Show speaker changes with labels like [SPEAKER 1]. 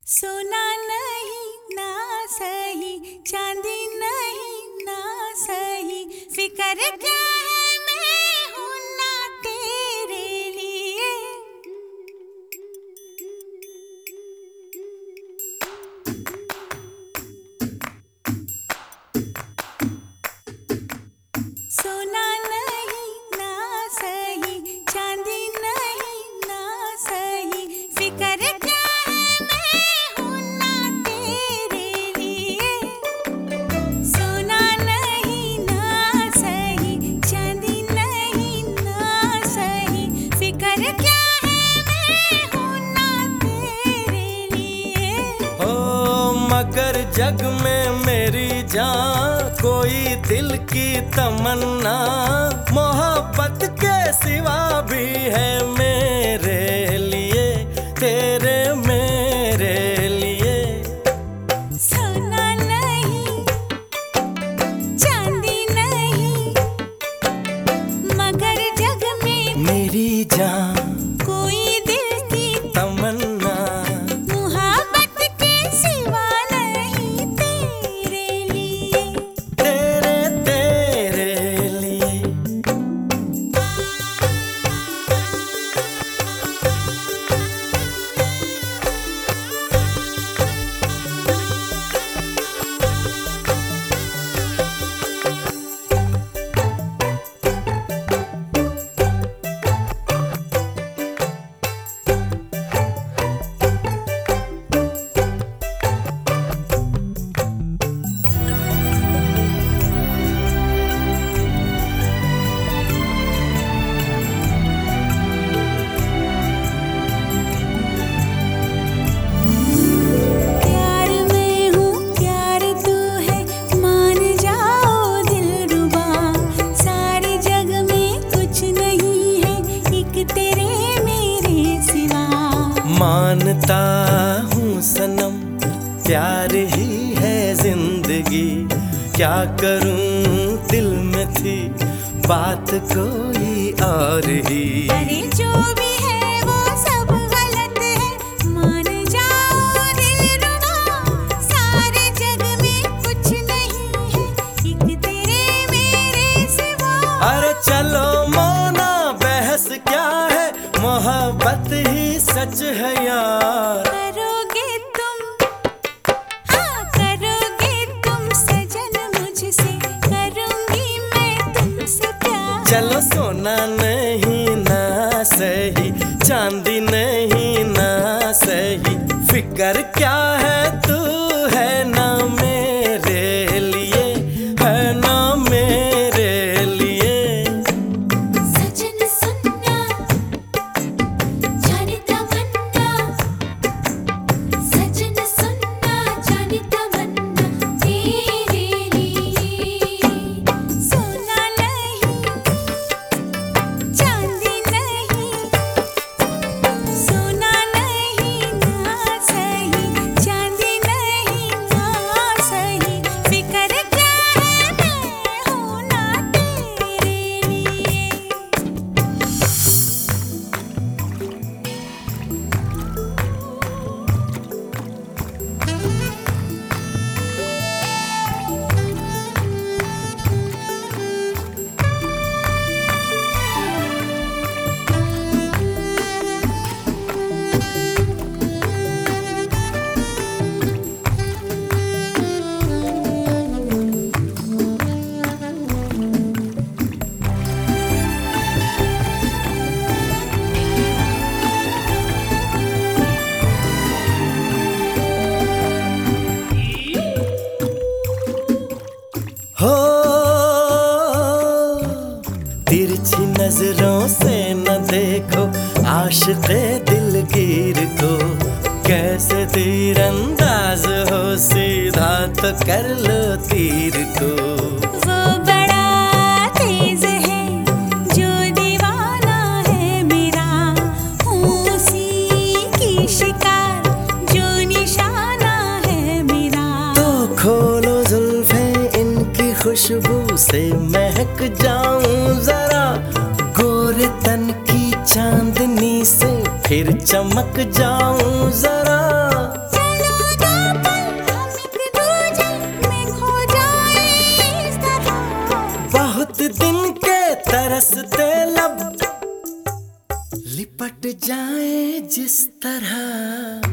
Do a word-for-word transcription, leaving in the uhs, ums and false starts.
[SPEAKER 1] सोना नहीं ना सही, चांदी नहीं ना सही, फिक्र क्या है मैं हूं ना तेरे लिए। सोना नहीं ना सही, चांदी नहीं ना सही, फिक्र क्या
[SPEAKER 2] मगर जग में मेरी जान कोई दिल की तमन्ना, मोहब्बत के सिवा भी है मेरे लिए, तेरे मेरे लिए।
[SPEAKER 1] सोना नहीं चांदी नहीं, मगर जग में
[SPEAKER 2] मेरी जान
[SPEAKER 1] कोई दिल की
[SPEAKER 2] तमन्ना, मानता हूँ सनम प्यार ही है जिंदगी, क्या करूँ दिल में थी बात कोई और ही।
[SPEAKER 1] अरे जो भी है वो सब गलत है, मान जाओ दिलरुबा, सारे जग में कुछ नहीं है एक तेरे मेरे सिवा।
[SPEAKER 2] अरे चलो मोना बहस क्या है, मोहब्बत ही सच है यार।
[SPEAKER 1] करोगे तुम, हाँ करोगे तुम सजन मुझसे, करूंगी मैं तुमसे प्यार।
[SPEAKER 2] चलो सोना नहीं ना सही, चांदी नहीं ना सही, फिक्र क्या है तू है ना मेरे लिए, है ना मेरे लिए।
[SPEAKER 1] सजन सुनना जाने तमन्ना, सजन सुनना जाने तमन्ना तेरे लिए। सोना नहीं चांदी नहीं, सोना नहीं ना सही, चांदी नहीं ना सही, फिक्र क्या है मैं हूं ना तेरे लिए।
[SPEAKER 2] हो तिरछी नजरों से न देखो आशिक़े दिलगीर को, कैसे तीरंदाज हो सीधा तो कर लो तीर को।
[SPEAKER 1] वो बड़ा तेज है जो दीवाना है मेरा, हूँ उसी की शिकार जो निशाना है मेरा।
[SPEAKER 2] तो खोलो जुल्फे इनकी खुशबू से महक जाऊं जरा, गोरे तन की चांदनी से फिर चमक जाऊं जरा।
[SPEAKER 1] चलो
[SPEAKER 2] गया।